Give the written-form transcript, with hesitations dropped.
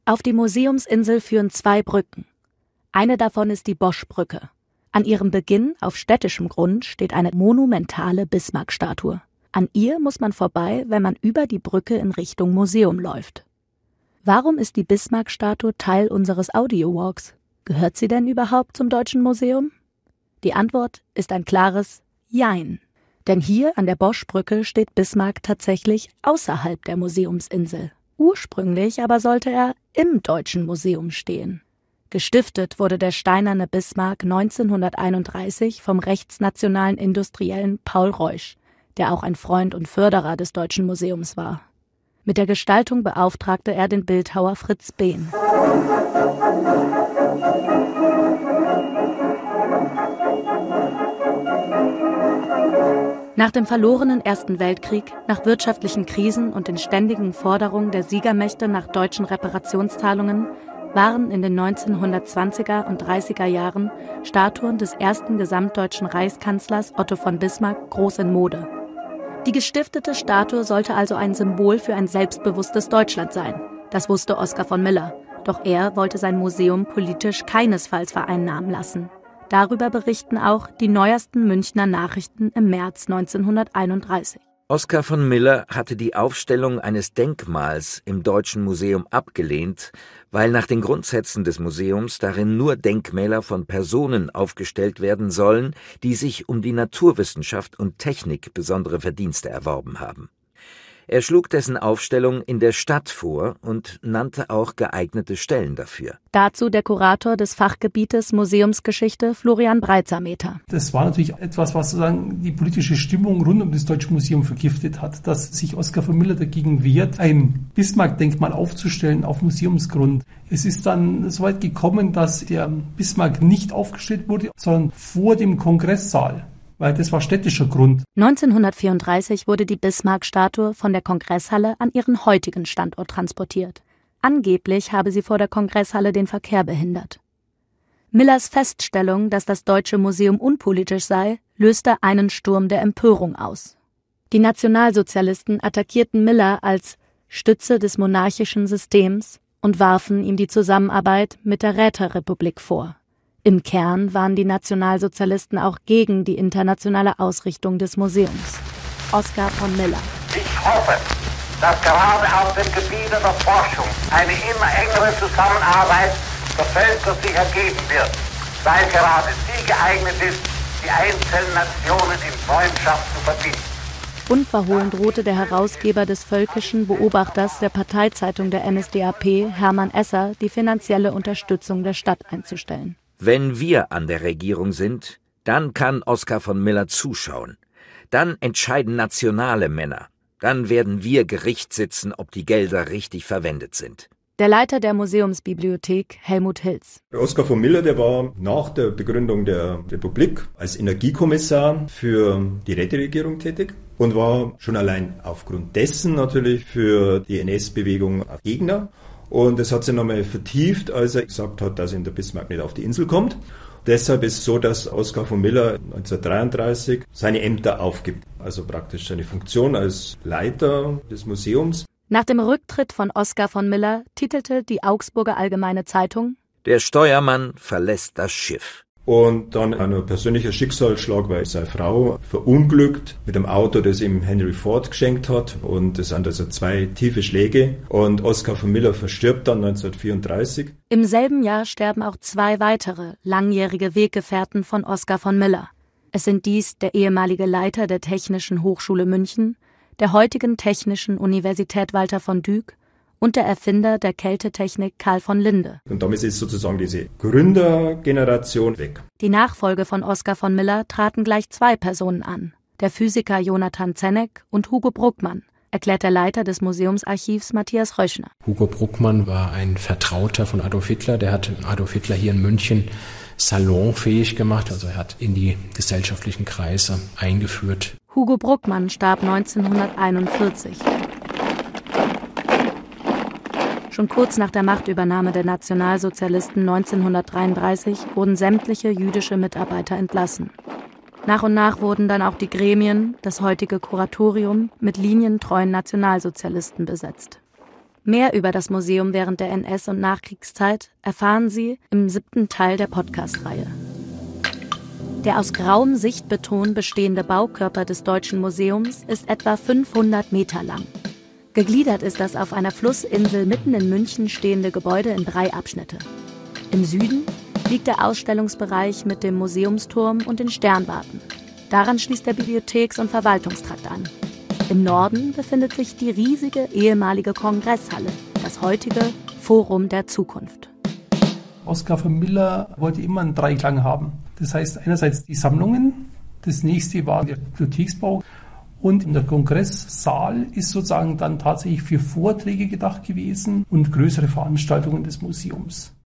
Auf die Museumsinsel führen 2 Brücken. Eine davon ist die Boschbrücke. An ihrem Beginn auf städtischem Grund steht eine monumentale Bismarck-Statue. An ihr muss man vorbei, wenn man über die Brücke in Richtung Museum läuft. Warum ist die Bismarck-Statue Teil unseres Audio-Walks? Gehört sie denn überhaupt zum Deutschen Museum? Die Antwort ist ein klares Jein. Denn hier an der Boschbrücke steht Bismarck tatsächlich außerhalb der Museumsinsel. Ursprünglich aber sollte er im Deutschen Museum stehen. Gestiftet wurde der steinerne Bismarck 1931 vom rechtsnationalen Industriellen Paul Reusch, der auch ein Freund und Förderer des Deutschen Museums war. Mit der Gestaltung beauftragte er den Bildhauer Fritz Behn. Nach dem verlorenen Ersten Weltkrieg, nach wirtschaftlichen Krisen und den ständigen Forderungen der Siegermächte nach deutschen Reparationszahlungen waren in den 1920er und 30er Jahren Statuen des ersten gesamtdeutschen Reichskanzlers Otto von Bismarck groß in Mode. Die gestiftete Statue sollte also ein Symbol für ein selbstbewusstes Deutschland sein. Das wusste Oskar von Miller. Doch er wollte sein Museum politisch keinesfalls vereinnahmen lassen. Darüber berichten auch die neuesten Münchner Nachrichten im März 1931. Oskar von Miller hatte die Aufstellung eines Denkmals im Deutschen Museum abgelehnt, weil nach den Grundsätzen des Museums darin nur Denkmäler von Personen aufgestellt werden sollen, die sich um die Naturwissenschaft und Technik besondere Verdienste erworben haben. Er schlug dessen Aufstellung in der Stadt vor und nannte auch geeignete Stellen dafür. Dazu der Kurator des Fachgebietes Museumsgeschichte Florian Breitsameter. Das war natürlich etwas, was sozusagen die politische Stimmung rund um das Deutsche Museum vergiftet hat, dass sich Oskar von Miller dagegen wehrt, ein Bismarck-Denkmal aufzustellen auf Museumsgrund. Es ist dann so weit gekommen, dass der Bismarck nicht aufgestellt wurde, sondern vor dem Kongresssaal. Weil das war städtischer Grund. 1934 wurde die Bismarck-Statue von der Kongresshalle an ihren heutigen Standort transportiert. Angeblich habe sie vor der Kongresshalle den Verkehr behindert. Millers Feststellung, dass das Deutsche Museum unpolitisch sei, löste einen Sturm der Empörung aus. Die Nationalsozialisten attackierten Miller als Stütze des monarchischen Systems und warfen ihm die Zusammenarbeit mit der Räterepublik vor. Im Kern waren die Nationalsozialisten auch gegen die internationale Ausrichtung des Museums. Oskar von Miller. Ich hoffe, dass gerade auf dem Gebiet der Forschung eine immer engere Zusammenarbeit der Völker sich ergeben wird, weil gerade sie geeignet ist, die einzelnen Nationen in Freundschaft zu verbinden. Unverhohlen drohte der Herausgeber des völkischen Beobachters der Parteizeitung der NSDAP, Hermann Esser, die finanzielle Unterstützung der Stadt einzustellen. Wenn wir an der Regierung sind, dann kann Oskar von Miller zuschauen. Dann entscheiden nationale Männer. Dann werden wir Gericht sitzen, ob die Gelder richtig verwendet sind. Der Leiter der Museumsbibliothek, Helmut Hilz. Oskar von Miller, der war nach der Begründung der Republik als Energiekommissar für die Räteregierung tätig und war schon allein aufgrund dessen natürlich für die NS-Bewegung Gegner. Und es hat sich nochmal vertieft, als er gesagt hat, dass ihm der Bismarck nicht auf die Insel kommt. Deshalb ist es so, dass Oskar von Miller 1933 seine Ämter aufgibt, also praktisch seine Funktion als Leiter des Museums. Nach dem Rücktritt von Oskar von Miller titelte die Augsburger Allgemeine Zeitung: Der Steuermann verlässt das Schiff. Und dann ein persönlicher Schicksalsschlag, weil seine Frau verunglückt mit einem Auto, das ihm Henry Ford geschenkt hat. Und es sind also 2 tiefe Schläge. Und Oskar von Miller verstirbt dann 1934. Im selben Jahr sterben auch 2 weitere langjährige Weggefährten von Oskar von Miller. Es sind dies der ehemalige Leiter der Technischen Hochschule München, der heutigen Technischen Universität Walter von Dyck und der Erfinder der Kältetechnik Karl von Linde. Und damit ist sozusagen diese Gründergeneration weg. Die Nachfolge von Oskar von Miller traten gleich 2 Personen an: der Physiker Jonathan Zenneck und Hugo Bruckmann, erklärt der Leiter des Museumsarchivs Matthias Röschner. Hugo Bruckmann war ein Vertrauter von Adolf Hitler. Der hat Adolf Hitler hier in München salonfähig gemacht. Also er hat in die gesellschaftlichen Kreise eingeführt. Hugo Bruckmann starb 1941. Schon kurz nach der Machtübernahme der Nationalsozialisten 1933 wurden sämtliche jüdische Mitarbeiter entlassen. Nach und nach wurden dann auch die Gremien, das heutige Kuratorium, mit linientreuen Nationalsozialisten besetzt. Mehr über das Museum während der NS- und Nachkriegszeit erfahren Sie im 7. Teil der Podcast-Reihe. Der aus grauem Sichtbeton bestehende Baukörper des Deutschen Museums ist etwa 500 Meter lang. Gegliedert ist das auf einer Flussinsel mitten in München stehende Gebäude in 3 Abschnitte. Im Süden liegt der Ausstellungsbereich mit dem Museumsturm und den Sternwarten. Daran schließt der Bibliotheks- und Verwaltungstrakt an. Im Norden befindet sich die riesige ehemalige Kongresshalle, das heutige Forum der Zukunft. Oskar von Miller wollte immer einen Dreiklang haben. Das heißt einerseits die Sammlungen, das nächste war der Bibliotheksbau und der Kongresssaal ist sozusagen dann tatsächlich für Vorträge gedacht gewesen und größere Veranstaltungen des Museums.